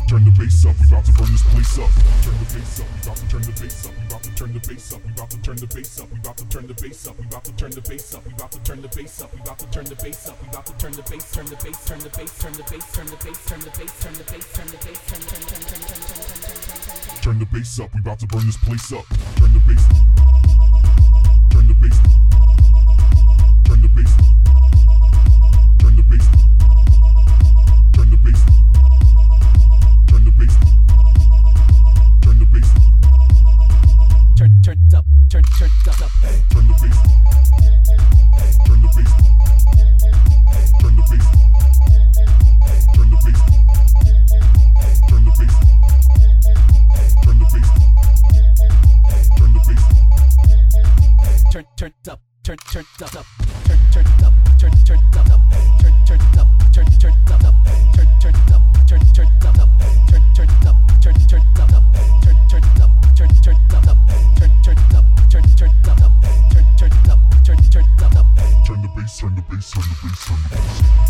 Turn the bass up, we about to burn this place up. Turn the bass up, we about to turn the bass up. We about to turn the bass up, we about to turn the bass up. We about to turn the bass up, we about to turn the bass up. We about to turn the bass up, we about to turn the bass up. We about to turn the bass, turn the bass, turn the bass, turn the bass, turn the bass, turn the bass, turn the bass, turn the bass, turn the bass up, we about to burn this place up. Turn the bass. Turn the bass. Turn the bass. Turn the bass. Turn the bass. Turn the bass. Turn the bass. Turn up. Turn up. Turn the bass. Turn the bass. Turn the bass. Turn the bass. Turn the bass. Turn the bass. Turn the bass. Turn up. Turn up. Turn up. Turn up. Turn up. Turn up. Turn up. Turn up. Turn up. Turn up. Turn up. Turn up. Turn up. Turn up. Turn up. Turn the bass. Turn the bass. Turn the bass. Turn the bass.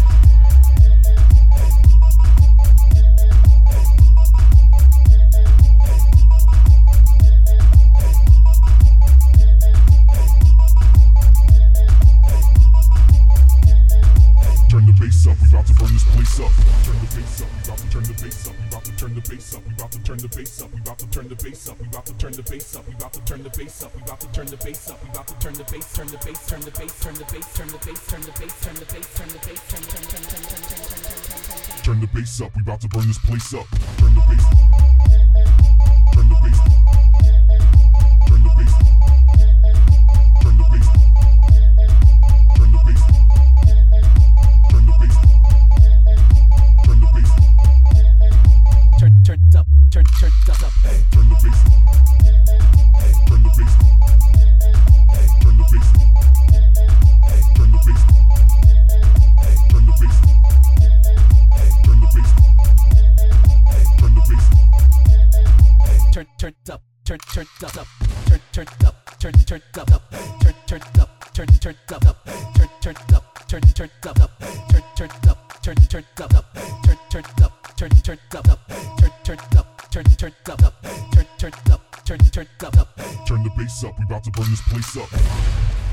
Turn the bass up, we about to burn this place up. Turn the bass up, we about to turn the bass up. We about to turn the bass up, we about to turn the bass up. We about to turn the bass up, we about to turn the bass up. We about to turn the bass up, we about to turn the bass up. We about to turn the bass, turn the bass, turn the bass, turn the bass, turn the bass, turn the bass, turn the bass, turn the bass, turn the bass up, we about to burn this place up. Turn the bass. Turn the bass. Turn the bass. Turn the bass. Turn the bass. Turn the bass. Turn the bass. Turn up. Turn up. Turn the bass. Turn the bass. Turn the bass. Turn the bass. Turn the bass. Turn the bass. Turn the bass. Turn up. Turn up. Turn up. Turn up. Turn up. Turn up. Turn up. Turn up. Turn up. Turn up. Turn up. Turn up. Turn up. Turn up. Turn the bass up, we about to burn this place up.